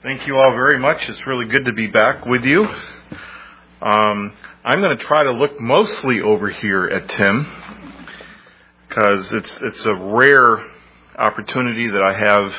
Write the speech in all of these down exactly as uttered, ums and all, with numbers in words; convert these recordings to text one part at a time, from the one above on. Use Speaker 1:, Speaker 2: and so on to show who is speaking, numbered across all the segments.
Speaker 1: Thank you all very much. It's really good to be back with you. Um, I'm going to try to look mostly over here at Tim because it's it's a rare opportunity that I have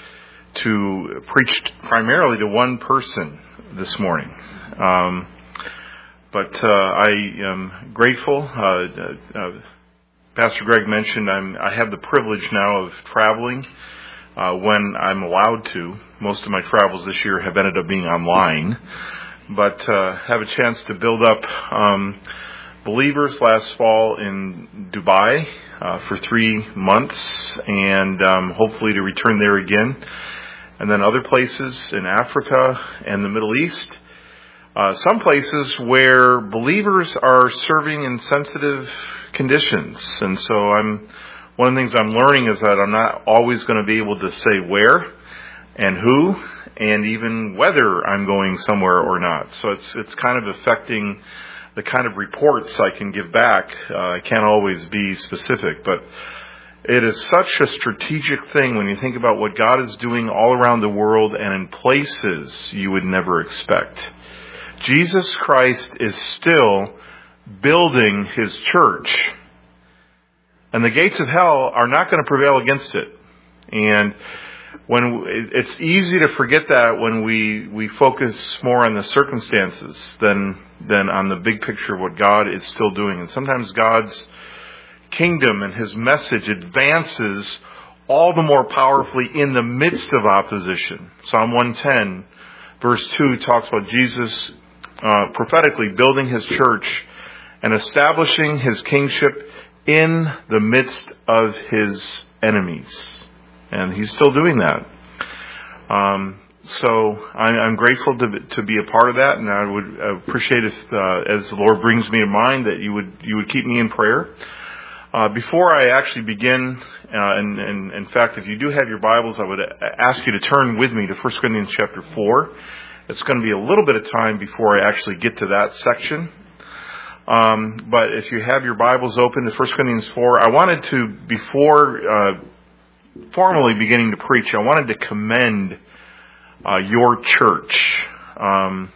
Speaker 1: to preach primarily to one person this morning. Um, but uh, I am grateful. Uh, uh, Pastor Greg mentioned I'm, I have the privilege now of traveling uh, when I'm allowed to. Most of my travels this year have ended up being online, but uh, have a chance to build up um, believers last fall in Dubai uh, for three months, and um, hopefully to return there again, and then other places in Africa and the Middle East. Uh, some places where believers are serving in sensitive conditions. And so I'm, one of the things I'm learning is that I'm not always going to be able to say where and who and even whether I'm going somewhere or not. So it's, it's kind of affecting the kind of reports I can give back. Uh, I can't always be specific, but it is such a strategic thing when you think about what God is doing all around the world and in places you would never expect. Jesus Christ is still building His church, and the gates of hell are not going to prevail against it. And when it's easy to forget that when we, we focus more on the circumstances than than on the big picture of what God is still doing. And sometimes God's kingdom and His message advances all the more powerfully in the midst of opposition. Psalm one ten, verse two talks about Jesus Uh, prophetically building His church and establishing His kingship in the midst of His enemies. And He's still doing that. Um, so I, I'm grateful to, to be a part of that, and I would appreciate if, uh, as the Lord brings me to mind, that you would you would keep me in prayer. Uh, before I actually begin, uh, and, and in fact, if you do have your Bibles, I would ask you to turn with me to First Corinthians chapter four. It's going to be a little bit of time before I actually get to that section. Um, but if you have your Bibles open to First Corinthians four, I wanted to, before uh, formally beginning to preach, I wanted to commend uh, your church. Um,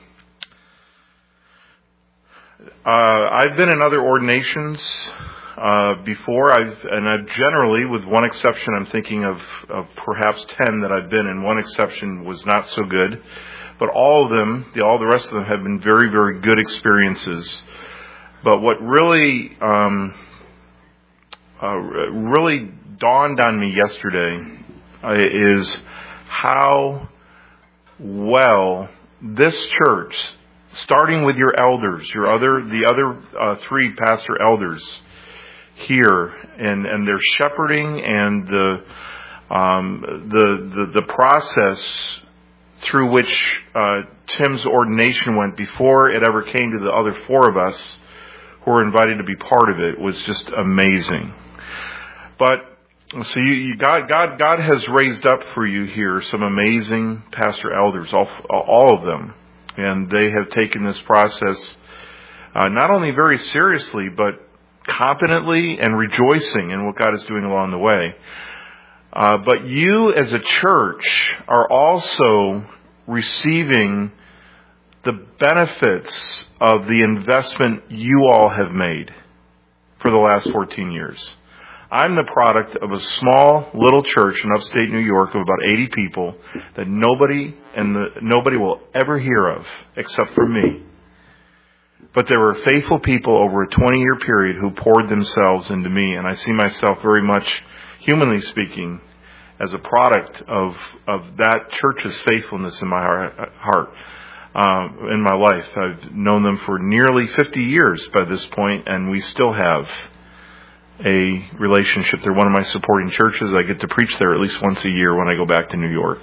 Speaker 1: uh, I've been in other ordinations uh, before, I've, and I've generally, with one exception, I'm thinking of, of perhaps ten that I've been in. One exception was not so good. But all of them, the, all the rest of them have been very, very good experiences. But what really, um, uh, really dawned on me yesterday uh, is how well this church, starting with your elders, your other, the other uh, three pastor elders here, and, and their shepherding and the, um, the, the, the process through which uh, Tim's ordination went before it ever came to the other four of us who were invited to be part of it was just amazing. But so you, you God, God, God has raised up for you here some amazing pastor elders, all, all of them, and they have taken this process uh, not only very seriously but competently and rejoicing in what God is doing along the way. Uh, but you as a church are also receiving the benefits of the investment you all have made for the last fourteen years. I'm the product of a small little church in upstate New York of about eighty people that nobody and the, nobody will ever hear of except for me. But there were faithful people over a twenty-year period who poured themselves into me, and I see myself very much, humanly speaking, as a product of of that church's faithfulness in my heart, uh, in my life. I've known them for nearly fifty years by this point, and we still have a relationship. They're one of my supporting churches. I get to preach there at least once a year when I go back to New York.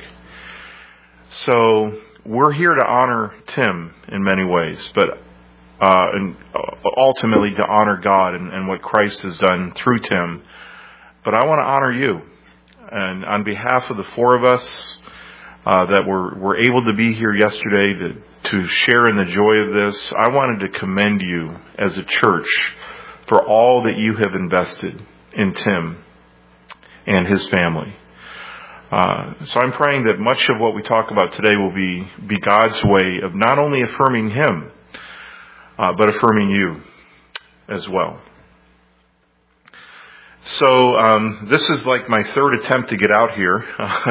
Speaker 1: So we're here to honor Tim in many ways, but uh, and ultimately to honor God and, and what Christ has done through Tim. But I want to honor you. And on behalf of the four of us uh, that were, were able to be here yesterday to, to share in the joy of this, I wanted to commend you as a church for all that you have invested in Tim and his family. Uh, so I'm praying that much of what we talk about today will be, be God's way of not only affirming Him, uh, but affirming you as well. So um, this is like my third attempt to get out here.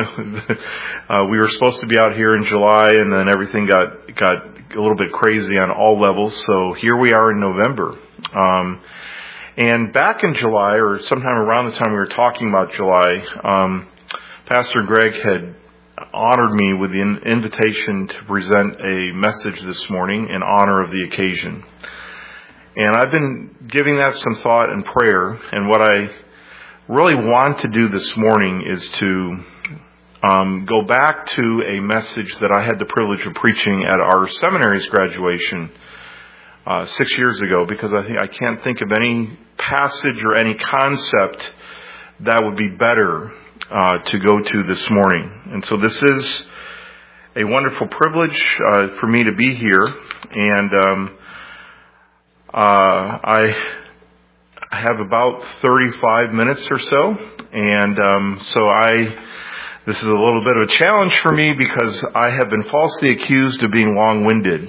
Speaker 1: uh, we were supposed to be out here in July, and then everything got got a little bit crazy on all levels. So here we are in November. Um, and back in July, or sometime around the time we were talking about July, um, Pastor Greg had honored me with the invitation to present a message this morning in honor of the occasion. And I've been giving that some thought and prayer, and what I really want to do this morning is to um, go back to a message that I had the privilege of preaching at our seminary's graduation uh, six years ago, because I think I can't think of any passage or any concept that would be better uh, to go to this morning. And so this is a wonderful privilege uh, for me to be here, and um, uh, I have about thirty-five minutes or so, and um, so I. This is a little bit of a challenge for me because I have been falsely accused of being long-winded.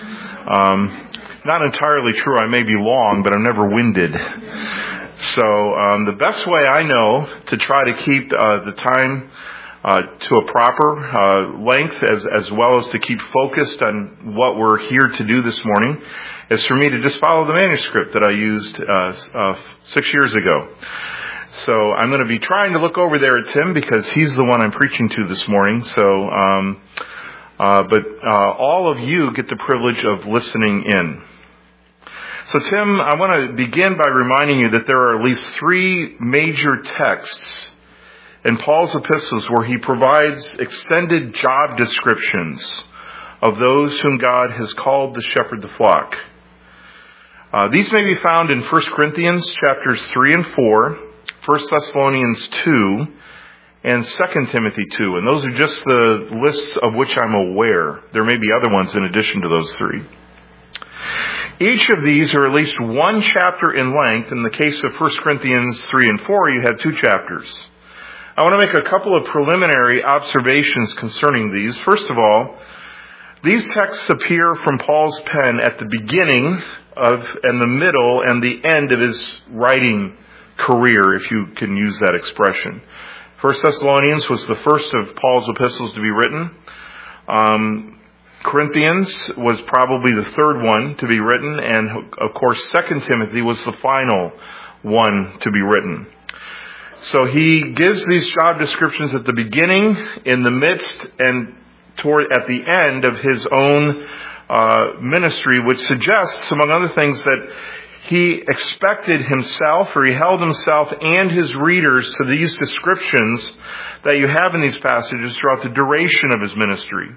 Speaker 1: Um, not entirely true. I may be long, but I'm never winded. So um, the best way I know to try to keep uh, the time uh, to a proper uh, length, as as well as to keep focused on what we're here to do this morning, is for me to just follow the manuscript that I used uh, uh, six years ago. So I'm going to be trying to look over there at Tim because he's the one I'm preaching to this morning. So, um, uh, but uh, all of you get the privilege of listening in. So Tim, I want to begin by reminding you that there are at least three major texts in Paul's epistles where he provides extended job descriptions of those whom God has called to shepherd the flock. Uh, these may be found in First Corinthians chapters three and four, First Thessalonians two, and Second Timothy two. And those are just the lists of which I'm aware. There may be other ones in addition to those three. Each of these are at least one chapter in length. In the case of First Corinthians three and four, you have two chapters. I want to make a couple of preliminary observations concerning these. First of all, these texts appear from Paul's pen at the beginning of, and the middle, and the end of his writing career, if you can use that expression. First Thessalonians was the first of Paul's epistles to be written. Um, Corinthians was probably the third one to be written, and of course Second Timothy was the final one to be written. So he gives these job descriptions at the beginning, in the midst, and toward at the end of his own uh, ministry, which suggests, among other things, that he expected himself, or he held himself and his readers to these descriptions that you have in these passages throughout the duration of his ministry.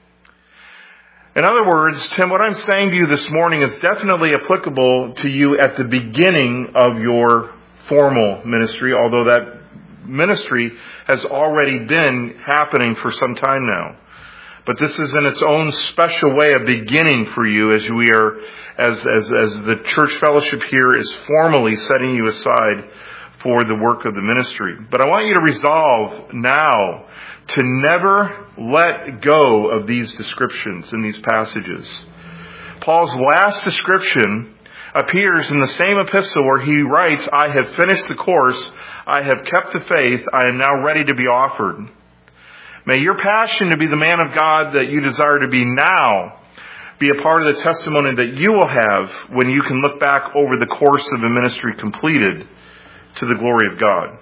Speaker 1: In other words, Tim, what I'm saying to you this morning is definitely applicable to you at the beginning of your formal ministry, although that ministry has already been happening for some time now. But this is in its own special way a beginning for you as we are, as, as, as the church fellowship here is formally setting you aside for the work of the ministry. But I want you to resolve now to never let go of these descriptions in these passages. Paul's last description appears in the same epistle where he writes, I have finished the course, I have kept the faith, I am now ready to be offered. May your passion to be the man of God that you desire to be now be a part of the testimony that you will have when you can look back over the course of a ministry completed to the glory of God.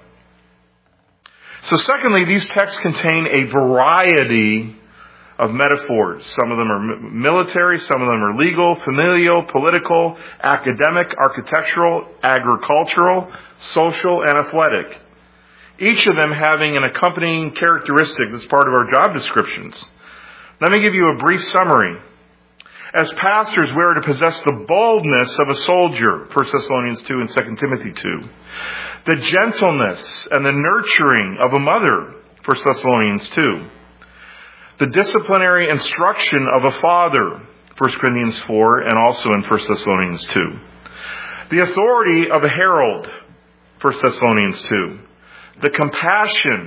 Speaker 1: So secondly, these texts contain a variety of metaphors. Some of them are military, some of them are legal, familial, political, academic, architectural, agricultural, social, and athletic. Each of them having an accompanying characteristic that's part of our job descriptions. Let me give you a brief summary. As pastors, we are to possess the boldness of a soldier, First Thessalonians two and Second Timothy two. The gentleness and the nurturing of a mother, First Thessalonians two. The disciplinary instruction of a father, First Corinthians four, and also in First Thessalonians two. The authority of a herald, First Thessalonians two. The compassion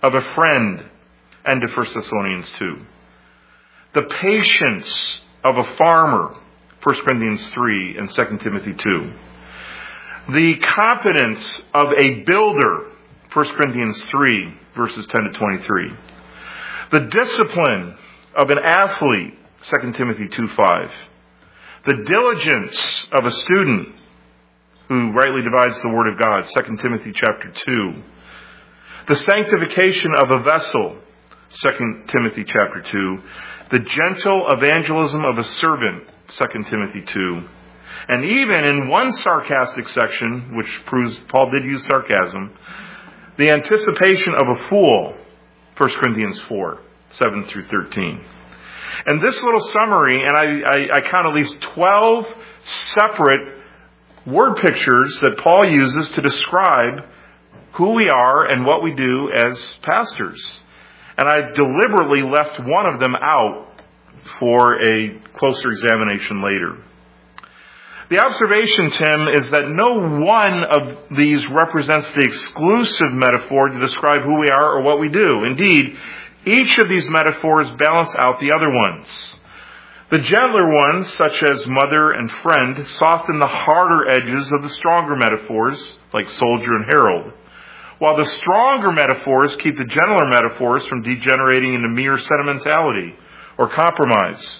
Speaker 1: of a friend, end of First Thessalonians two. The patience of a farmer, First Corinthians three and Second Timothy two. The competence of a builder, First Corinthians three, verses ten to twenty-three. The discipline of an athlete, Second Timothy two five. The diligence of a student who rightly divides the Word of God, Second Timothy chapter two. The sanctification of a vessel, Second Timothy chapter two. The gentle evangelism of a servant, Second Timothy two. And even in one sarcastic section, which proves Paul did use sarcasm, the anticipation of a fool, First Corinthians four, seven through thirteen. And this little summary, and I, I, I count at least twelve separate word pictures that Paul uses to describe who we are and what we do as pastors. And I deliberately left one of them out for a closer examination later. The observation, Tim, is that no one of these represents the exclusive metaphor to describe who we are or what we do. Indeed, each of these metaphors balance out the other ones. The gentler ones, such as mother and friend, soften the harder edges of the stronger metaphors, like soldier and herald, while the stronger metaphors keep the gentler metaphors from degenerating into mere sentimentality or compromise.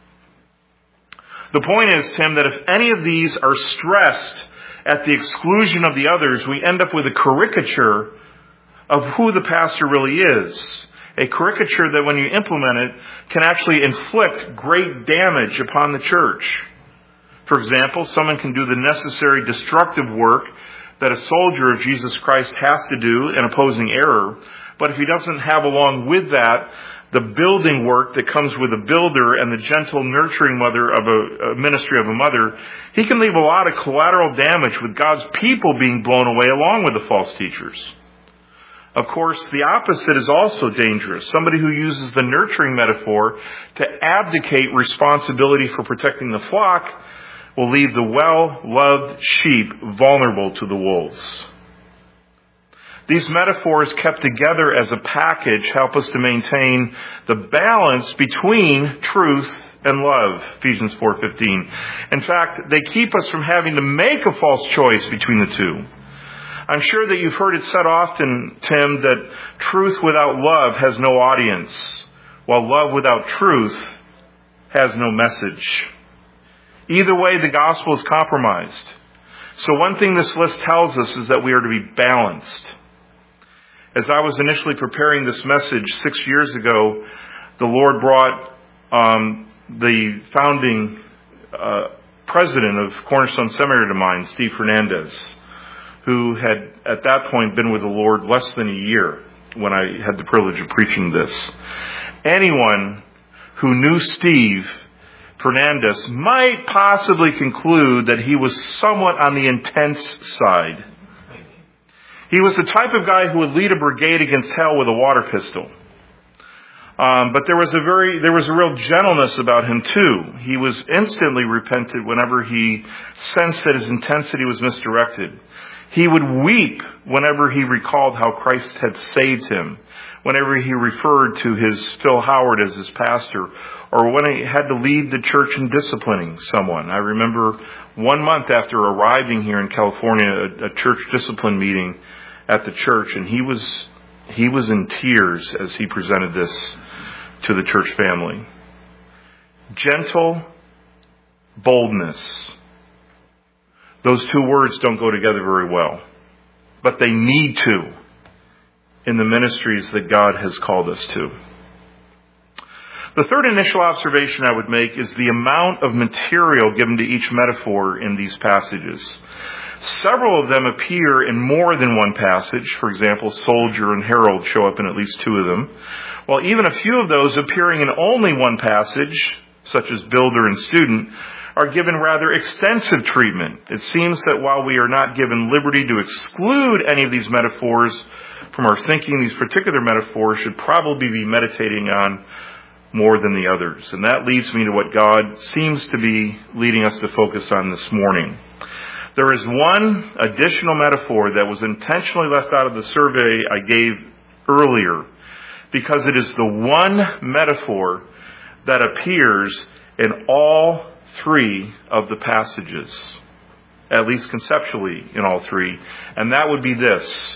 Speaker 1: The point is, Tim, that if any of these are stressed at the exclusion of the others, we end up with a caricature of who the pastor really is. A caricature that, when you implement it, can actually inflict great damage upon the church. For example, someone can do the necessary destructive work that a soldier of Jesus Christ has to do in opposing error, but if he doesn't have along with that the building work that comes with a builder and the gentle nurturing mother of a, a ministry of a mother, he can leave a lot of collateral damage with God's people being blown away along with the false teachers. Of course, the opposite is also dangerous. Somebody who uses the nurturing metaphor to abdicate responsibility for protecting the flock will leave the well-loved sheep vulnerable to the wolves. These metaphors, kept together as a package, help us to maintain the balance between truth and love, Ephesians four fifteen. In fact, they keep us from having to make a false choice between the two. I'm sure that you've heard it said often, Tim, that truth without love has no audience, while love without truth has no message. Either way, the gospel is compromised. So one thing this list tells us is that we are to be balanced. As I was initially preparing this message six years ago, the Lord brought um, the founding uh, president of Cornerstone Seminary to mind, Steve Fernandez, who had at that point been with the Lord less than a year when I had the privilege of preaching this. Anyone who knew Steve Fernandez might possibly conclude that he was somewhat on the intense side. He was the type of guy who would lead a brigade against hell with a water pistol. Um, but there was a very, there was a real gentleness about him too. He was instantly repentant whenever he sensed that his intensity was misdirected. He would weep whenever he recalled how Christ had saved him, whenever he referred to his Phil Howard as his pastor, or when he had to lead the church in disciplining someone. I remember one month after arriving here in California, a, a church discipline meeting at the church, and he was he was in tears as he presented this to the church family. Gentle boldness. Those two words don't go together very well, but they need to in the ministries that God has called us to. The third initial observation I would make is the amount of material given to each metaphor in these passages. Several of them appear in more than one passage. For example, soldier and herald show up in at least two of them, while even a few of those appearing in only one passage, such as builder and student, are given rather extensive treatment. It seems that while we are not given liberty to exclude any of these metaphors from our thinking, these particular metaphors should probably be meditating on more than the others. And that leads me to what God seems to be leading us to focus on this morning. There is one additional metaphor that was intentionally left out of the survey I gave earlier, because it is the one metaphor that appears in all three of the passages, at least conceptually in all three, and that would be this: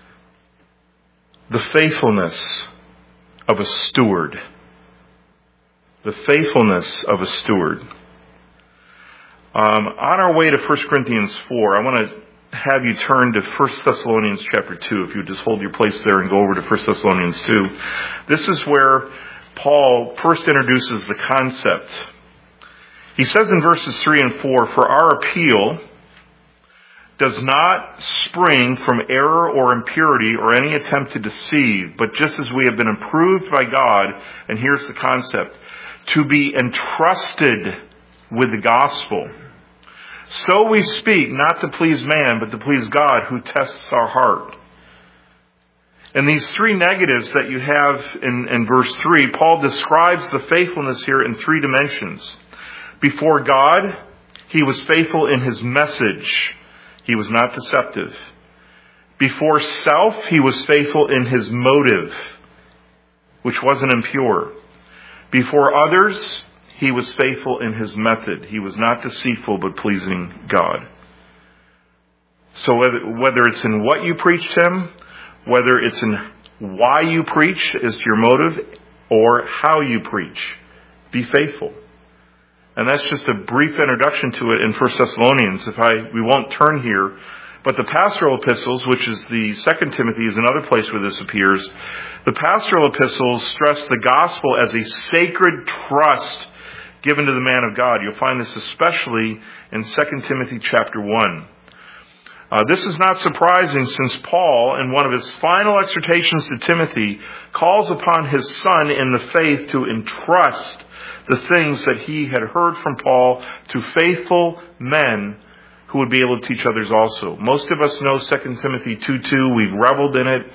Speaker 1: the faithfulness of a steward. The faithfulness of a steward. Um, on our way to First Corinthians four, I want to have you turn to First Thessalonians chapter two. If you would just hold your place there and go over to First Thessalonians two. This is where Paul first introduces the concept. He says in verses three and four, "For our appeal does not spring from error or impurity or any attempt to deceive, but just as we have been approved by God," and here's the concept, "to be entrusted with the gospel. So we speak, not to please man, but to please God, who tests our heart." And these three negatives that you have in, in verse three, Paul describes the faithfulness here in three dimensions. Before God, he was faithful in his message. He was not deceptive. Before self, he was faithful in his motive, which wasn't impure. Before others, he was faithful in his method. He was not deceitful, but pleasing God. So whether, whether it's in what you preach to him, whether it's in why you preach as to your motive, or how you preach, be faithful. And that's just a brief introduction to it in First Thessalonians. If I, we won't turn here, but the pastoral epistles, which is the Second Timothy, is another place where this appears. The pastoral epistles stress the gospel as a sacred trust given to the man of God. You'll find this especially in Second Timothy chapter one. Uh, this is not surprising, since Paul, in one of his final exhortations to Timothy, calls upon his son in the faith to entrust the things that he had heard from Paul to faithful men who would be able to teach others also. Most of us know Second Timothy two two. We've reveled in it.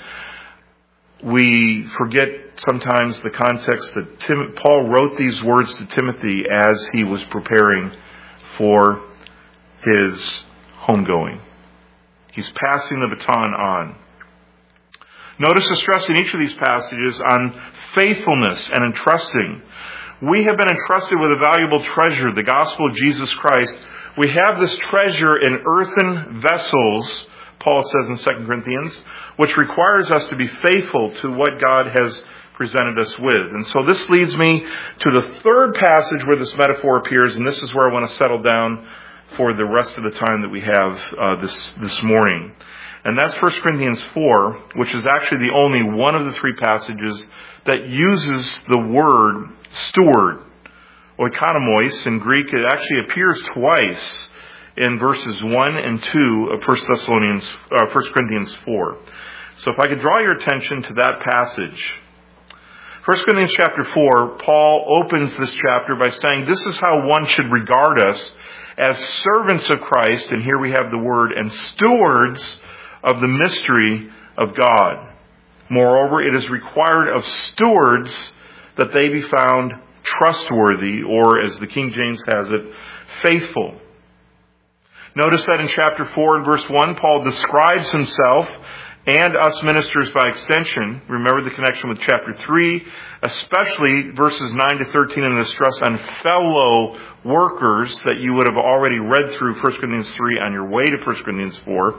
Speaker 1: We forget sometimes the context that Tim, Paul wrote these words to Timothy as he was preparing for his homegoing. He's passing the baton on. Notice the stress in each of these passages on faithfulness and entrusting. We have been entrusted with a valuable treasure, the gospel of Jesus Christ. We have this treasure in earthen vessels, Paul says in Second Corinthians, which requires us to be faithful to what God has presented us with. And so this leads me to the third passage where this metaphor appears, and this is where I want to settle down for the rest of the time that we have uh, this this morning. And that's First Corinthians four, which is actually the only one of the three passages that uses the word steward. Oikonomos in Greek, it actually appears twice in verses one and two of First Thessalonians, uh, First Corinthians four. So if I could draw your attention to that passage. First Corinthians chapter four, Paul opens this chapter by saying, this is how one should regard us as servants of Christ, and here we have the word, and stewards of the mystery of God. Moreover, it is required of stewards that they be found trustworthy, or as the King James has it, faithful. Notice that in chapter four and verse one, Paul describes himself and us ministers by extension. Remember the connection with chapter three, especially verses nine to thirteen and the stress on fellow workers that you would have already read through First Corinthians three on your way to First Corinthians four.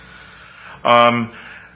Speaker 1: Um,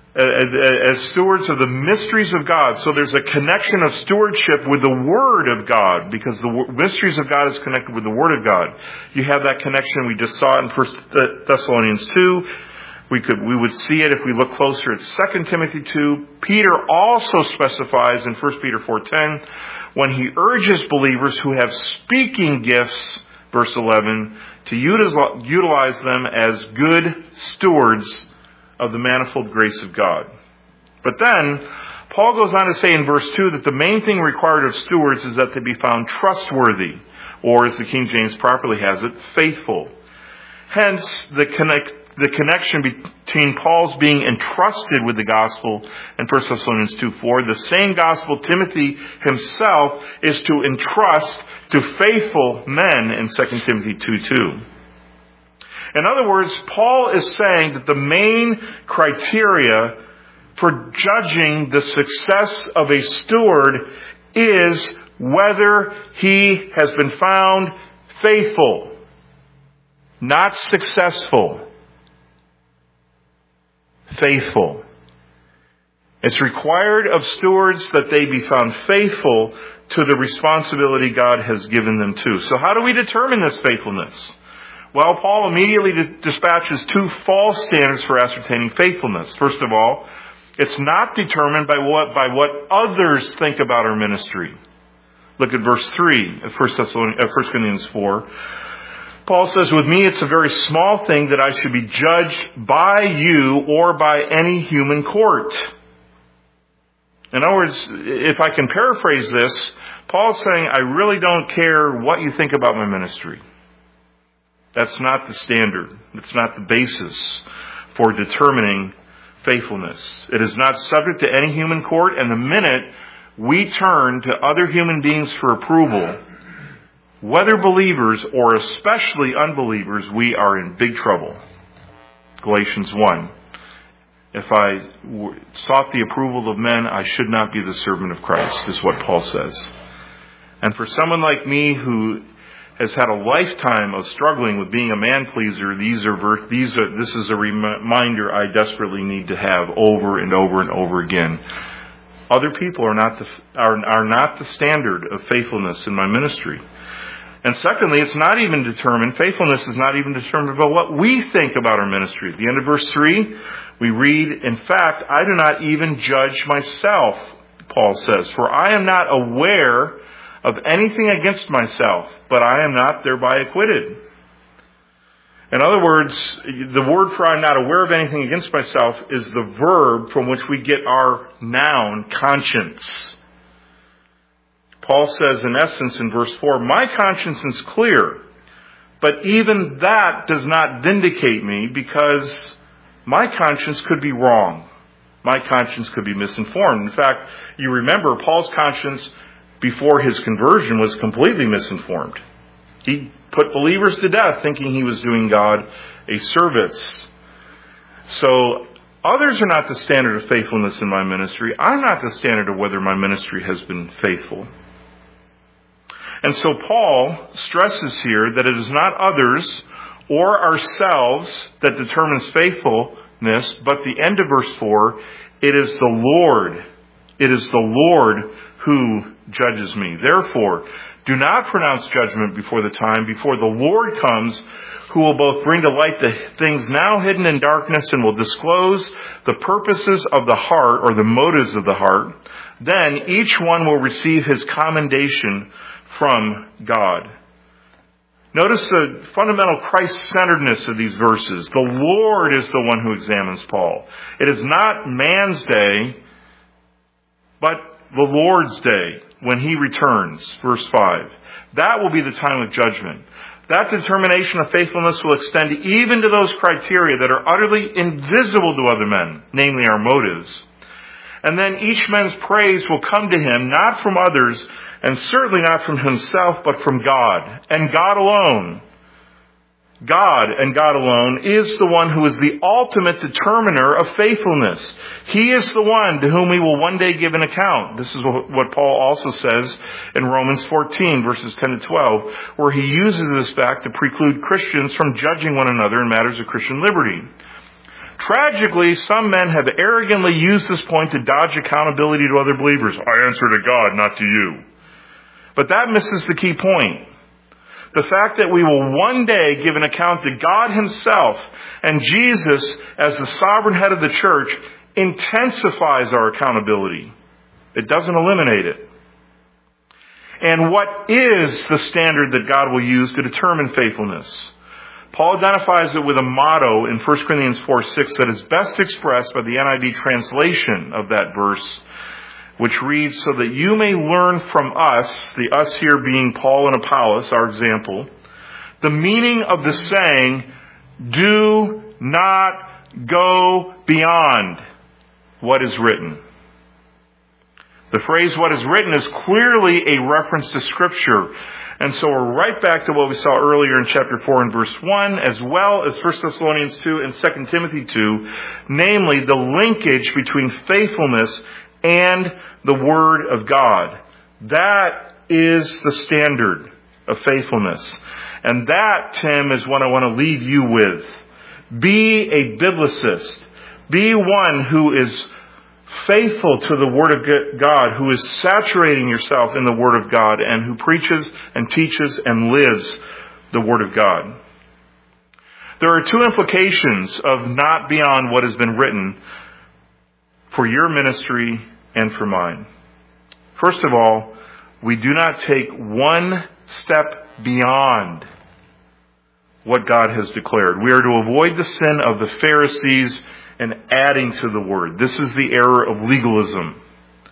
Speaker 1: as stewards of the mysteries of God. So there's a connection of stewardship with the Word of God, because the mysteries of God is connected with the Word of God. You have that connection. We just saw it in First Thessalonians two. We could, we would see it if we look closer at Second Timothy two. Peter also specifies in First Peter four ten, when he urges believers who have speaking gifts, verse eleven, to utilize them as good stewards of the manifold grace of God. But then, Paul goes on to say in verse two that the main thing required of stewards is that they be found trustworthy, or as the King James properly has it, faithful. Hence, the connect, the connection between Paul's being entrusted with the gospel in First Thessalonians two four, the same gospel Timothy himself is to entrust to faithful men in Second Timothy two two. In other words, Paul is saying that the main criteria for judging the success of a steward is whether he has been found faithful, not successful. Faithful. It's required of stewards that they be found faithful to the responsibility God has given them to. So how do we determine this faithfulness? Well, Paul immediately dispatches two false standards for ascertaining faithfulness. First of all, it's not determined by what, by what others think about our ministry. Look at verse three of First Corinthians four. Paul says, with me it's a very small thing that I should be judged by you or by any human court. In other words, if I can paraphrase this, Paul's saying, I really don't care what you think about my ministry. That's not the standard. It's not the basis for determining faithfulness. It is not subject to any human court, and the minute we turn to other human beings for approval, whether believers or especially unbelievers, we are in big trouble. Galatians one. If I sought the approval of men, I should not be the servant of Christ, is what Paul says. And for someone like me who has had a lifetime of struggling with being a man-pleaser, these are, these are, this is a reminder I desperately need to have over and over and over again. Other people are not the, are, are not the standard of faithfulness in my ministry. And secondly, it's not even determined, faithfulness is not even determined by what we think about our ministry. At the end of verse three, we read, in fact, I do not even judge myself, Paul says, for I am not aware of anything against myself, but I am not thereby acquitted. In other words, the word for I'm not aware of anything against myself is the verb from which we get our noun, conscience. Paul says, in essence, in verse four, my conscience is clear, but even that does not vindicate me because my conscience could be wrong. My conscience could be misinformed. In fact, you remember Paul's conscience before his conversion was completely misinformed. He put believers to death thinking he was doing God a service. So others are not the standard of faithfulness in my ministry. I'm not the standard of whether my ministry has been faithful. And so Paul stresses here that it is not others or ourselves that determines faithfulness, but the end of verse four, it is the Lord. It is the Lord who judges me. Therefore, do not pronounce judgment before the time, before the Lord comes, who will both bring to light the things now hidden in darkness and will disclose the purposes of the heart or the motives of the heart. Then each one will receive his commendation from God. Notice the fundamental Christ-centeredness of these verses. The Lord is the one who examines Paul. It is not man's day, but the Lord's day when he returns. Verse five. That will be the time of judgment. That determination of faithfulness will extend even to those criteria that are utterly invisible to other men, namely our motives. And then each man's praise will come to him, not from others, and certainly not from himself, but from God, and God alone. God and God alone is the one who is the ultimate determiner of faithfulness. He is the one to whom we will one day give an account. This is what Paul also says in Romans fourteen, verses ten to twelve, where he uses this fact to preclude Christians from judging one another in matters of Christian liberty. Tragically, some men have arrogantly used this point to dodge accountability to other believers. I answer to God, not to you. But that misses the key point. The fact that we will one day give an account to God himself, and Jesus, as the sovereign head of the church, intensifies our accountability. It doesn't eliminate it. And what is the standard that God will use to determine faithfulness? Paul identifies it with a motto in First Corinthians four six that is best expressed by the N I V translation of that verse, which reads, so that you may learn from us, the us here being Paul and Apollos, our example, the meaning of the saying, do not go beyond what is written. The phrase what is written is clearly a reference to Scripture. And so we're right back to what we saw earlier in chapter four and verse one, as well as First Thessalonians two and Second Timothy two, namely the linkage between faithfulness and the Word of God. That is the standard of faithfulness. And that, Tim, is what I want to leave you with. Be a biblicist. Be one who is faithful to the Word of God, who is saturating yourself in the Word of God, and who preaches and teaches and lives the Word of God. There are two implications of not beyond what has been written for your ministry and for mine. First of all, we do not take one step beyond what God has declared. We are to avoid the sin of the Pharisees and adding to the Word. This is the error of legalism.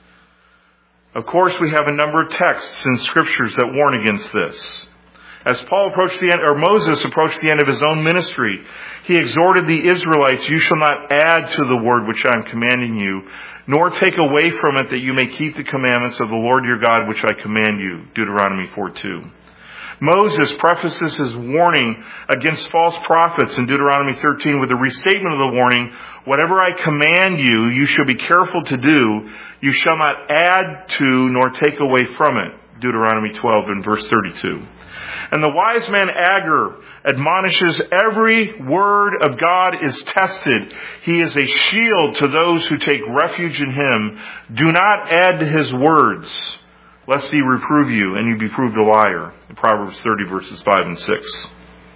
Speaker 1: Of course, we have a number of texts in Scriptures that warn against this. As Paul approached the end, or Moses approached the end of his own ministry, he exhorted the Israelites, "You shall not add to the word which I am commanding you, nor take away from it, that you may keep the commandments of the Lord your God which I command you." Deuteronomy four two. Moses prefaces his warning against false prophets in Deuteronomy thirteen with a restatement of the warning, "Whatever I command you, you shall be careful to do. You shall not add to nor take away from it." Deuteronomy twelve and verse thirty-two. And the wise man Agur admonishes, every word of God is tested. He is a shield to those who take refuge in him. Do not add to his words, lest he reprove you and you be proved a liar. In Proverbs thirty verses five and six.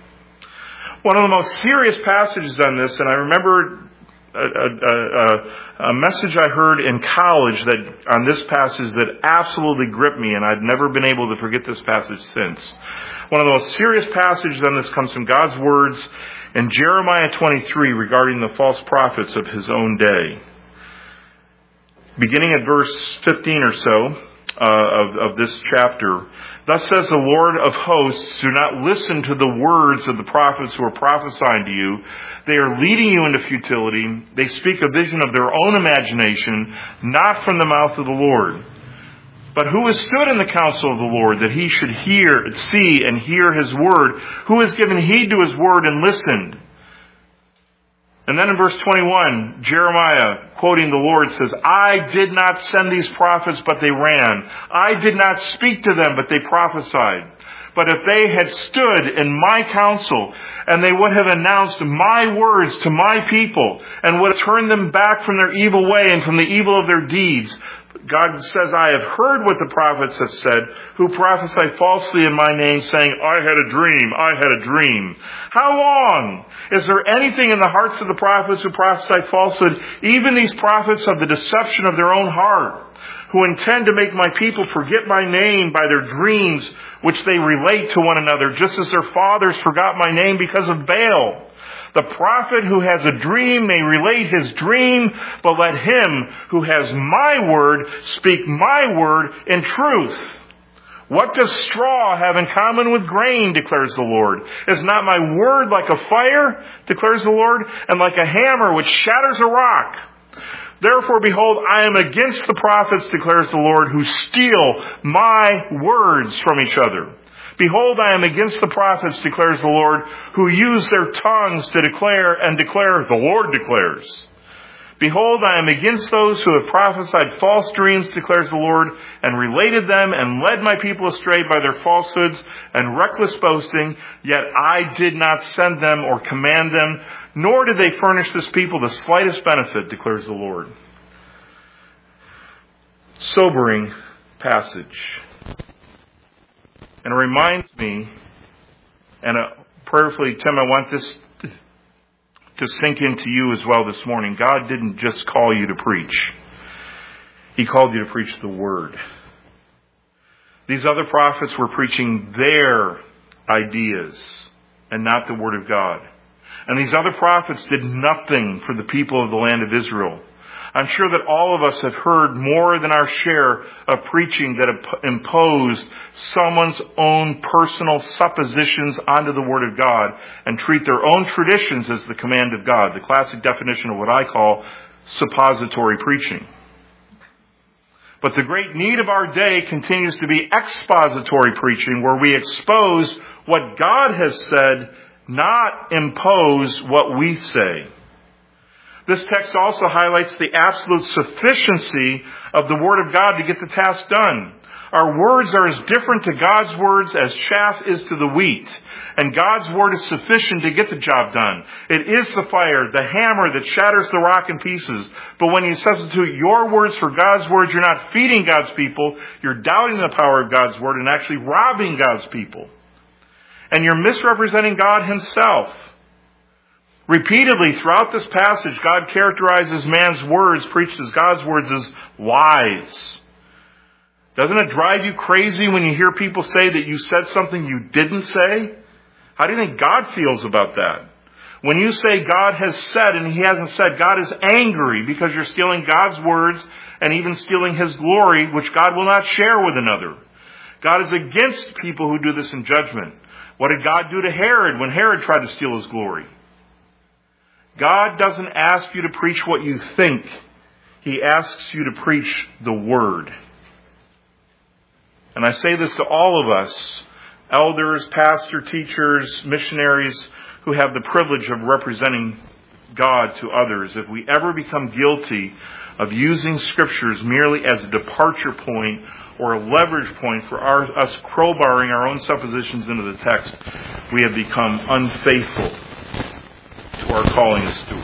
Speaker 1: One of the most serious passages on this, and I remember a, a, a, a message I heard in college that on this passage that absolutely gripped me, and I've never been able to forget this passage since. One of the most serious passages on this comes from God's words in Jeremiah twenty-three regarding the false prophets of his own day. Beginning at verse fifteen or so uh, of, of this chapter, "Thus says the Lord of hosts, do not listen to the words of the prophets who are prophesying to you. They are leading you into futility. They speak a vision of their own imagination, not from the mouth of the Lord. But who has stood in the counsel of the Lord, that he should hear, see, and hear his word? Who has given heed to his word and listened?" And then in verse twenty-one, Jeremiah, quoting the Lord, says, "I did not send these prophets, but they ran. I did not speak to them, but they prophesied. But if they had stood in my counsel, and they would have announced my words to my people, and would have turned them back from their evil way and from the evil of their deeds." God says, "I have heard what the prophets have said, who prophesy falsely in my name, saying, I had a dream, I had a dream. How long? Is there anything in the hearts of the prophets who prophesy falsehood, even these prophets of the deception of their own heart, who intend to make my people forget my name by their dreams, which they relate to one another, just as their fathers forgot my name because of Baal? The prophet who has a dream may relate his dream, but let him who has my word speak my word in truth. What does straw have in common with grain, declares the Lord? Is not my word like a fire, declares the Lord, and like a hammer which shatters a rock? Therefore, behold, I am against the prophets, declares the Lord, who steal my words from each other. Behold, I am against the prophets, declares the Lord, who use their tongues to declare and declare, the Lord declares. Behold, I am against those who have prophesied false dreams, declares the Lord, and related them and led my people astray by their falsehoods and reckless boasting. Yet I did not send them or command them, nor did they furnish this people the slightest benefit, declares the Lord. Sobering passage. And it reminds me, and uh, prayerfully, Tim, I want this to sink into you as well this morning. God didn't just call you to preach. He called you to preach the Word. These other prophets were preaching their ideas and not the Word of God. And these other prophets did nothing for the people of the land of Israel. I'm sure that all of us have heard more than our share of preaching that imposed someone's own personal suppositions onto the Word of God and treat their own traditions as the command of God. The classic definition of what I call suppository preaching. But the great need of our day continues to be expository preaching, where we expose what God has said, not impose what we say. This text also highlights the absolute sufficiency of the Word of God to get the task done. Our words are as different to God's words as chaff is to the wheat. And God's Word is sufficient to get the job done. It is the fire, the hammer that shatters the rock in pieces. But when you substitute your words for God's words, you're not feeding God's people. You're doubting the power of God's Word and actually robbing God's people. And you're misrepresenting God Himself. Repeatedly throughout this passage, God characterizes man's words, preached as God's words, as lies. Doesn't it drive you crazy when you hear people say that you said something you didn't say? How do you think God feels about that? When you say God has said and He hasn't said, God is angry because you're stealing God's words and even stealing His glory, which God will not share with another. God is against people who do this in judgment. What did God do to Herod when Herod tried to steal his glory? God doesn't ask you to preach what you think. He asks you to preach the Word. And I say this to all of us, elders, pastor, teachers, missionaries, who have the privilege of representing God to others. If we ever become guilty of using Scriptures merely as a departure point or a leverage point for our, us crowbarring our own suppositions into the text, we have become unfaithful to our calling as stewards.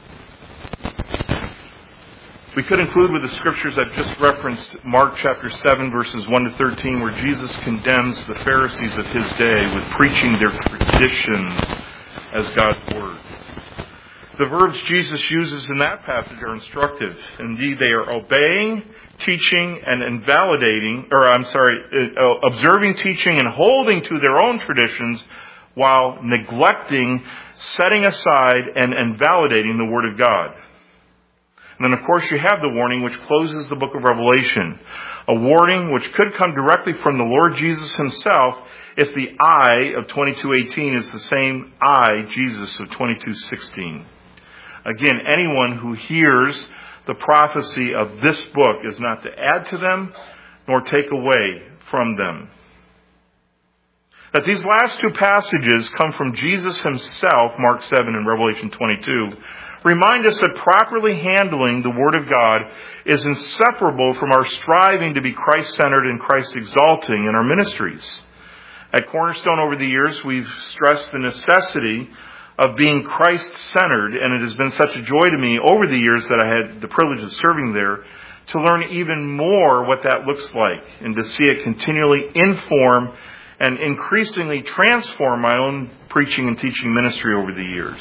Speaker 1: We could include with the scriptures I've just referenced, Mark chapter seven, verses one to thirteen, where Jesus condemns the Pharisees of His day with preaching their traditions as God's Word. The verbs Jesus uses in that passage are instructive. Indeed, they are obeying, teaching, and invalidating, or I'm sorry, uh, observing, teaching, and holding to their own traditions while neglecting, setting aside, and invalidating the Word of God. And then, of course, you have the warning which closes the book of Revelation. A warning which could come directly from the Lord Jesus Himself if the I of twenty-two eighteen is the same I, Jesus, of twenty-two sixteen. Again, anyone who hears the prophecy of this book is not to add to them nor take away from them. That these last two passages come from Jesus Himself, Mark seven and Revelation twenty-two, remind us that properly handling the Word of God is inseparable from our striving to be Christ-centered and Christ-exalting in our ministries. At Cornerstone over the years, we've stressed the necessity of being Christ-centered, and it has been such a joy to me over the years that I had the privilege of serving there to learn even more what that looks like and to see it continually inform and increasingly transform my own preaching and teaching ministry over the years.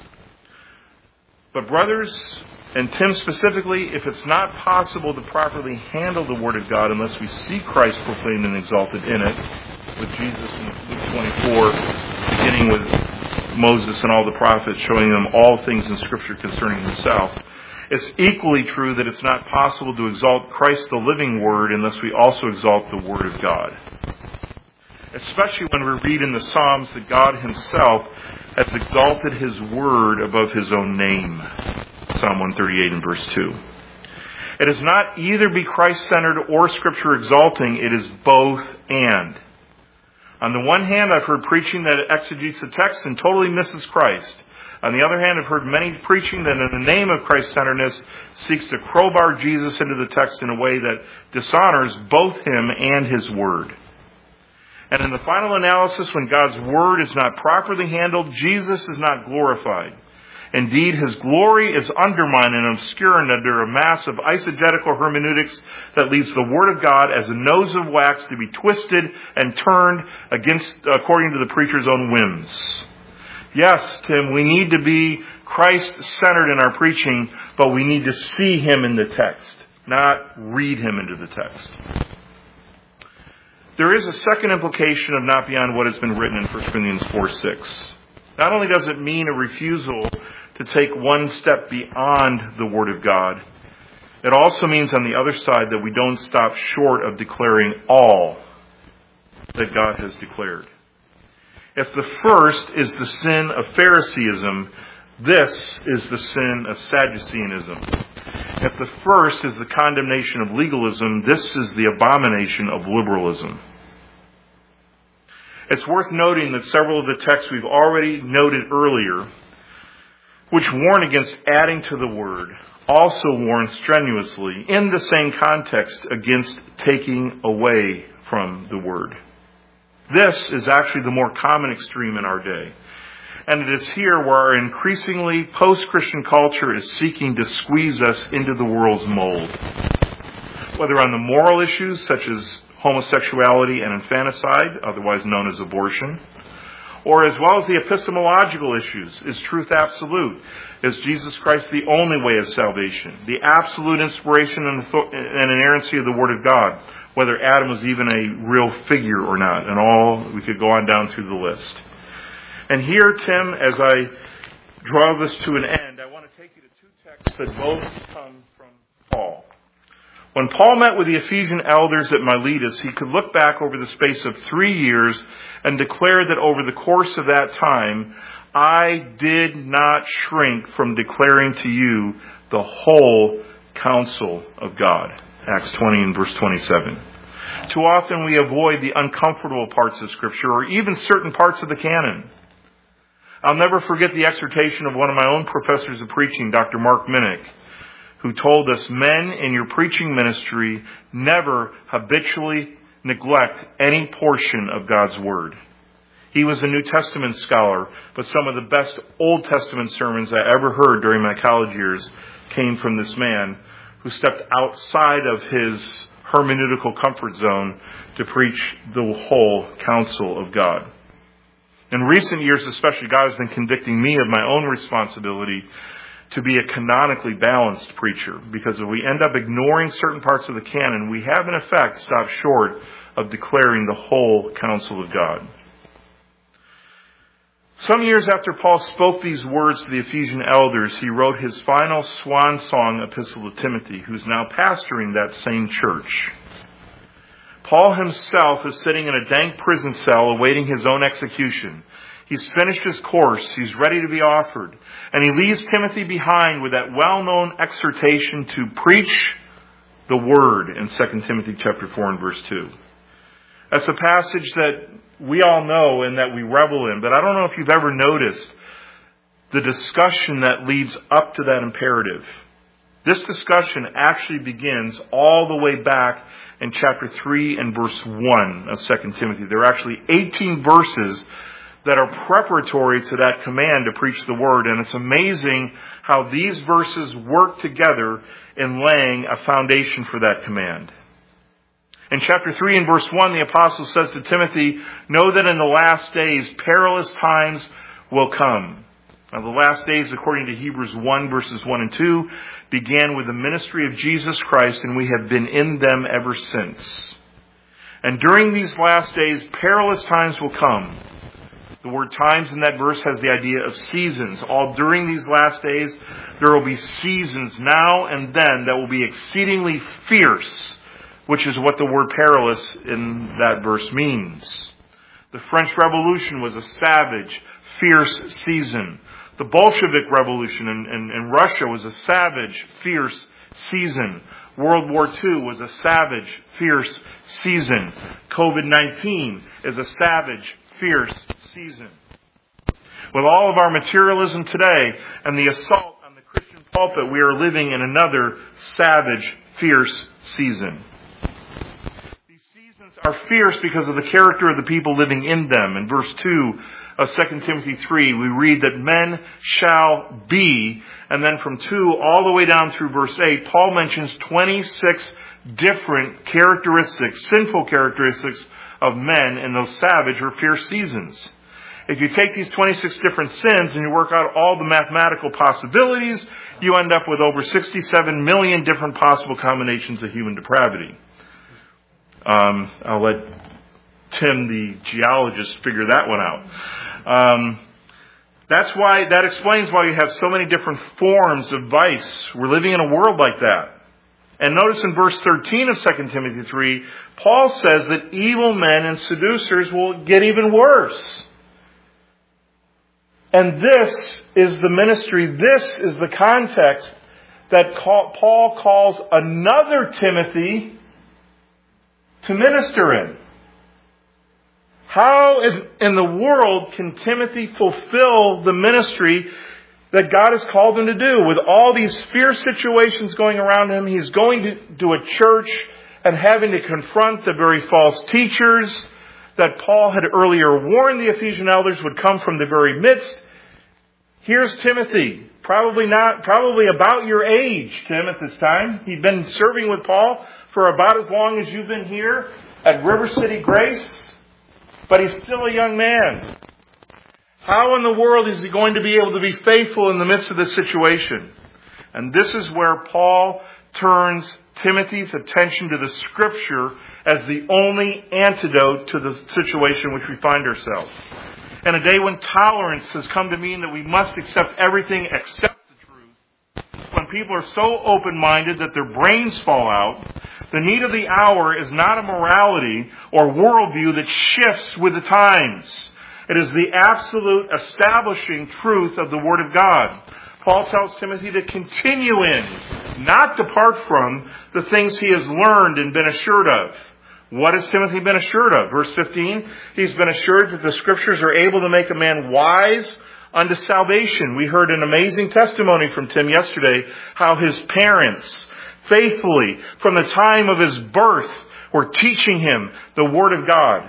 Speaker 1: But brothers, and Tim specifically, if it's not possible to properly handle the Word of God unless we see Christ proclaimed and exalted in it, with Jesus in Luke twenty-four, beginning with Moses and all the prophets, showing them all things in Scripture concerning Himself, it's equally true that it's not possible to exalt Christ the living Word unless we also exalt the Word of God. Especially when we read in the Psalms that God Himself has exalted His Word above His own name. Psalm one thirty-eight and verse two. It is not either be Christ-centered or Scripture exalting, it is both and. On the one hand, I've heard preaching that exegetes the text and totally misses Christ. On the other hand, I've heard many preaching that in the name of Christ-centeredness seeks to crowbar Jesus into the text in a way that dishonors both Him and His Word. And in the final analysis, when God's Word is not properly handled, Jesus is not glorified. Indeed, His glory is undermined and obscured under a mass of eisegetical hermeneutics that leaves the Word of God as a nose of wax to be twisted and turned against, according to the preacher's own whims. Yes, Tim, we need to be Christ-centered in our preaching, but we need to see Him in the text, not read Him into the text. There is a second implication of not beyond what has been written in First Corinthians four six. Not only does it mean a refusal to take one step beyond the Word of God, it also means on the other side that we don't stop short of declaring all that God has declared. If the first is the sin of Phariseeism, this is the sin of Sadduceanism. If the first is the condemnation of legalism, this is the abomination of liberalism. It's worth noting that several of the texts we've already noted earlier, which warn against adding to the word, also warn strenuously, in the same context, against taking away from the word. This is actually the more common extreme in our day. And it is here where our increasingly post-Christian culture is seeking to squeeze us into the world's mold. Whether on the moral issues such as homosexuality and infanticide, otherwise known as abortion, or as well as the epistemological issues. Is truth absolute? Is Jesus Christ the only way of salvation? The absolute inspiration and inerrancy of the Word of God, whether Adam was even a real figure or not, and all, we could go on down through the list. And here, Tim, as I draw this to an end, I want to take you to two texts that both come from Paul. When Paul met with the Ephesian elders at Miletus, he could look back over the space of three years and declare that over the course of that time, I did not shrink from declaring to you the whole counsel of God. Acts twenty and verse twenty-seven. Too often we avoid the uncomfortable parts of Scripture or even certain parts of the canon. I'll never forget the exhortation of one of my own professors of preaching, Doctor Mark Minnick, who told us, men in your preaching ministry never habitually neglect any portion of God's Word. He was a New Testament scholar, but some of the best Old Testament sermons I ever heard during my college years came from this man who stepped outside of his hermeneutical comfort zone to preach the whole counsel of God. In recent years especially, God has been convicting me of my own responsibility to be a canonically balanced preacher, because if we end up ignoring certain parts of the canon, we have in effect stopped short of declaring the whole counsel of God. Some years after Paul spoke these words to the Ephesian elders, he wrote his final swan song epistle to Timothy, who's now pastoring that same church. Paul himself is sitting in a dank prison cell awaiting his own execution. He's finished his course. He's ready to be offered. And he leaves Timothy behind with that well-known exhortation to preach the word in Second Timothy chapter four and verse two. That's a passage that we all know and that we revel in. But I don't know if you've ever noticed the discussion that leads up to that imperative. This discussion actually begins all the way back in chapter three and verse one of Second Timothy. There are actually eighteen verses that are preparatory to that command to preach the word. And it's amazing how these verses work together in laying a foundation for that command. In chapter three and verse one, the apostle says to Timothy, know that in the last days perilous times will come. Now, the last days, according to Hebrews one, verses one and two, began with the ministry of Jesus Christ, and we have been in them ever since. And during these last days, perilous times will come. The word times in that verse has the idea of seasons. All during these last days, there will be seasons now and then that will be exceedingly fierce, which is what the word perilous in that verse means. The French Revolution was a savage, fierce season. The Bolshevik Revolution in, in, in Russia was a savage, fierce season. World War Two was a savage, fierce season. covid nineteen is a savage, fierce season. With all of our materialism today and the assault on the Christian pulpit, we are living in another savage, fierce season. These seasons are fierce because of the character of the people living in them. In verse two of Second Timothy three, we read that men shall be, and then from two all the way down through verse eight, Paul mentions twenty-six different characteristics, sinful characteristics of men in those savage or fierce seasons. If you take these twenty-six different sins and you work out all the mathematical possibilities, you end up with over sixty-seven million different possible combinations of human depravity. Um, I'll let Tim, the geologist, figure that one out. Um, that's why, that explains why you have so many different forms of vice. We're living in a world like that. And notice in verse thirteen of Second Timothy three, Paul says that evil men and seducers will get even worse. And this is the ministry, this is the context that Paul calls another Timothy to minister in. How in the world can Timothy fulfill the ministry that God has called him to do? With all these fierce situations going around him, he's going to, to a church and having to confront the very false teachers that Paul had earlier warned the Ephesian elders would come from the very midst. Here's Timothy, probably not, probably about your age, Tim, at this time. He'd been serving with Paul for about as long as you've been here at River City Grace, but he's still a young man. How in the world is he going to be able to be faithful in the midst of this situation? And this is where Paul turns Timothy's attention to the Scripture as the only antidote to the situation in which we find ourselves. In a day when tolerance has come to mean that we must accept everything except the truth, when people are so open-minded that their brains fall out, the need of the hour is not a morality or worldview that shifts with the times. It is the absolute establishing truth of the Word of God. Paul tells Timothy to continue in, not depart from, the things he has learned and been assured of. What has Timothy been assured of? Verse fifteen, he's been assured that the Scriptures are able to make a man wise unto salvation. We heard an amazing testimony from Tim yesterday, how his parents, faithfully, from the time of his birth, were teaching him the Word of God.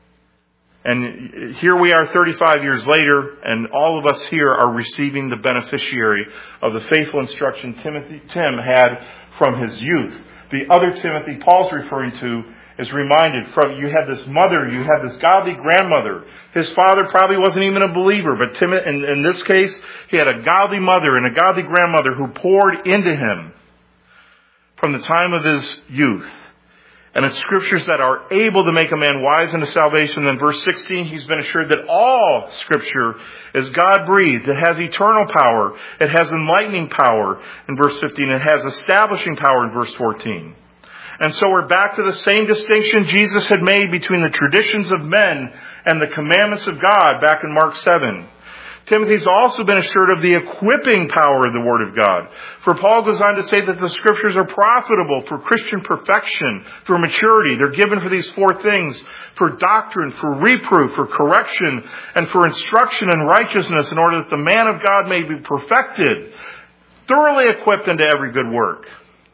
Speaker 1: And here we are thirty-five years later, and all of us here are receiving the beneficiary of the faithful instruction Timothy, Tim had from his youth. The other Timothy Paul's referring to is reminded from, you had this mother, you had this godly grandmother. His father probably wasn't even a believer, but Tim, in, in this case, he had a godly mother and a godly grandmother who poured into him from the time of his youth. And it's Scriptures that are able to make a man wise unto salvation. Then verse sixteen, he's been assured that all Scripture is God-breathed. It has eternal power. It has enlightening power in verse fifteen. It has establishing power in verse fourteen. And so we're back to the same distinction Jesus had made between the traditions of men and the commandments of God back in Mark seven. Timothy's also been assured of the equipping power of the Word of God. For Paul goes on to say that the Scriptures are profitable for Christian perfection, for maturity. They're given for these four things: for doctrine, for reproof, for correction, and for instruction in righteousness, in order that the man of God may be perfected, thoroughly equipped unto every good work.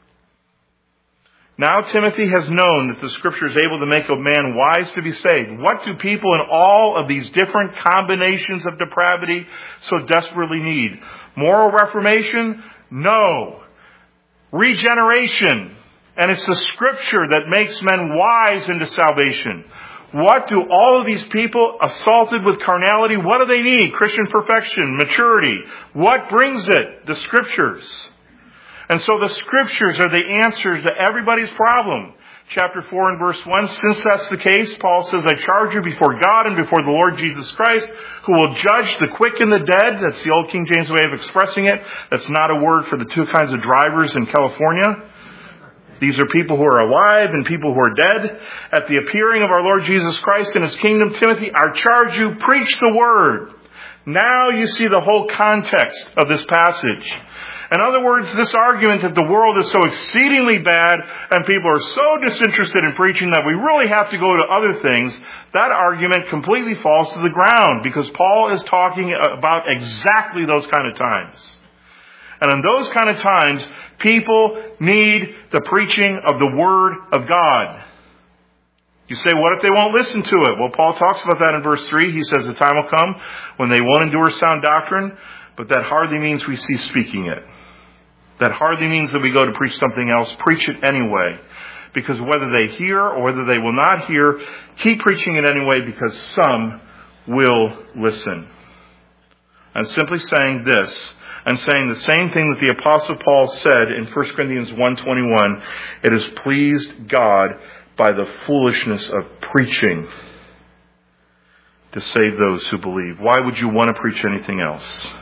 Speaker 1: Now Timothy has known that the Scripture is able to make a man wise to be saved. What do people in all of these different combinations of depravity so desperately need? Moral reformation? No. Regeneration. And it's the Scripture that makes men wise into salvation. What do all of these people assaulted with carnality, what do they need? Christian perfection, maturity. What brings it? The Scriptures. And so the Scriptures are the answers to everybody's problem. Chapter four and verse one, since that's the case, Paul says, I charge you before God and before the Lord Jesus Christ, who will judge the quick and the dead. That's the old King James way of expressing it. That's not a word for the two kinds of drivers in California. These are people who are alive and people who are dead. At the appearing of our Lord Jesus Christ in His kingdom, Timothy, I charge you, preach the word. Now you see the whole context of this passage. In other words, this argument that the world is so exceedingly bad and people are so disinterested in preaching that we really have to go to other things, that argument completely falls to the ground, because Paul is talking about exactly those kind of times. And in those kind of times, people need the preaching of the Word of God. You say, what if they won't listen to it? Well, Paul talks about that in verse three. He says the time will come when they won't endure sound doctrine, but that hardly means we cease speaking it. That hardly means that we go to preach something else. Preach it anyway. Because whether they hear or whether they will not hear, keep preaching it anyway, because some will listen. I'm simply saying this. I'm saying the same thing that the Apostle Paul said in First Corinthians one twenty-one. It has pleased God by the foolishness of preaching to save those who believe. Why would you want to preach anything else?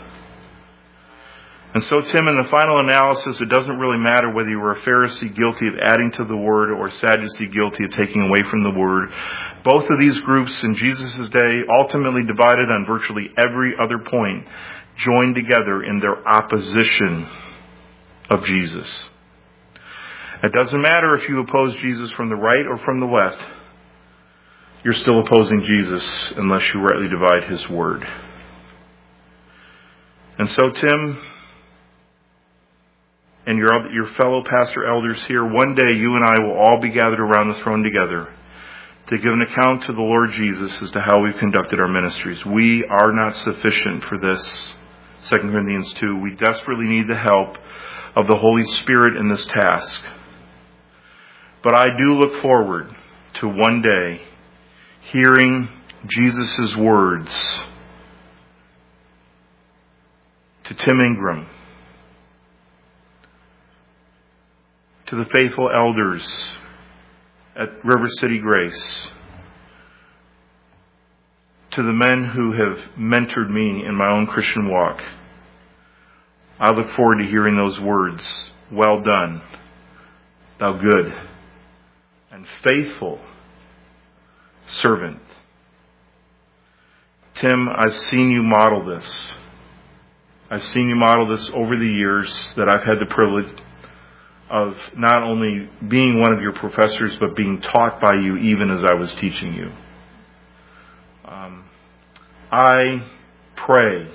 Speaker 1: And so, Tim, in the final analysis, it doesn't really matter whether you were a Pharisee guilty of adding to the Word or a Sadducee guilty of taking away from the Word. Both of these groups in Jesus' day, ultimately divided on virtually every other point, joined together in their opposition of Jesus. It doesn't matter if you oppose Jesus from the right or from the left. You're still opposing Jesus unless you rightly divide His word. And so, Tim, and your, your fellow pastor elders here, one day you and I will all be gathered around the throne together to give an account to the Lord Jesus as to how we've conducted our ministries. We are not sufficient for this, Second Corinthians two. We desperately need the help of the Holy Spirit in this task. But I do look forward to one day hearing Jesus' words to Tim Ingram, to the faithful elders at River City Grace, to the men who have mentored me in my own Christian walk. I look forward to hearing those words, "Well done, thou good and faithful servant." Tim, I've seen you model this. I've seen you model this over the years that I've had the privilege of not only being one of your professors, but being taught by you even as I was teaching you. Um, I pray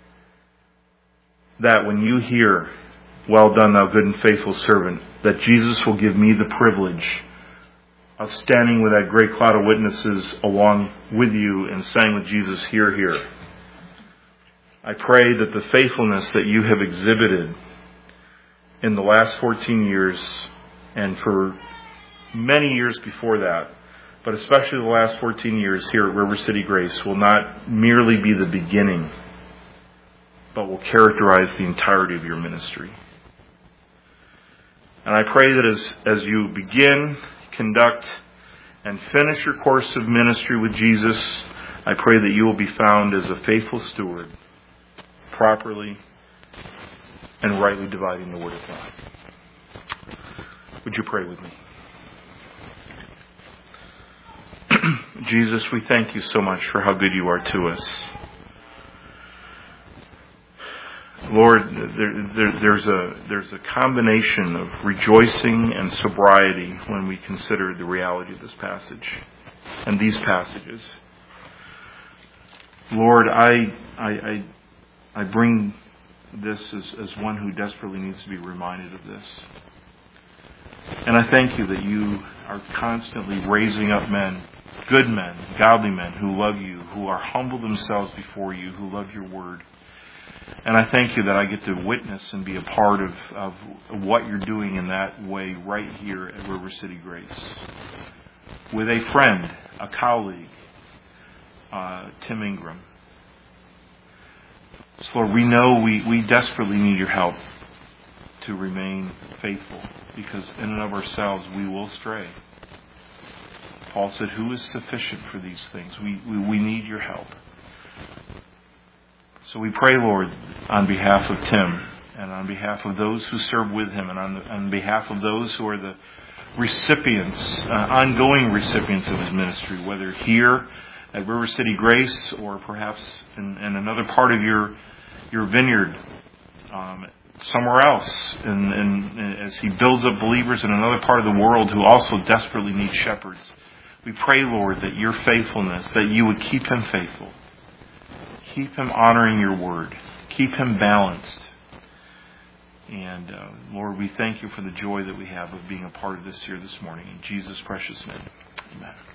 Speaker 1: that when you hear, "Well done, thou good and faithful servant," that Jesus will give me the privilege of standing with that great cloud of witnesses along with you and saying with Jesus, "Hear, hear." I pray that the faithfulness that you have exhibited in the last fourteen years, and for many years before that, but especially the last fourteen years here at River City Grace, will not merely be the beginning, but will characterize the entirety of your ministry. And I pray that as, as you begin, conduct, and finish your course of ministry with Jesus, I pray that you will be found as a faithful steward, properly and rightly dividing the Word of God. Would you pray with me? Jesus, we thank you so much for how good you are to us. Lord, there, there, there's a there's a combination of rejoicing and sobriety when we consider the reality of this passage and these passages. Lord, I I I, I bring this as, as one who desperately needs to be reminded of this. And I thank you that you are constantly raising up men, good men, godly men who love you, who are humble themselves before you, who love your word. And I thank you that I get to witness and be a part of, of what you're doing in that way right here at River City Grace. With a friend, a colleague, uh, Tim Ingram. So Lord, we know we, we desperately need your help to remain faithful, because in and of ourselves we will stray. Paul said, "Who is sufficient for these things?" We, we, we need your help. So we pray, Lord, on behalf of Tim and on behalf of those who serve with him and on, the, on behalf of those who are the recipients, uh, ongoing recipients of his ministry, whether here at River City Grace or perhaps in, in another part of your your vineyard, um, somewhere else, and, and as he builds up believers in another part of the world who also desperately need shepherds. We pray, Lord, that your faithfulness, that you would keep him faithful. Keep him honoring your word. Keep him balanced. And uh, Lord, we thank you for the joy that we have of being a part of this here this morning. In Jesus' precious name, amen.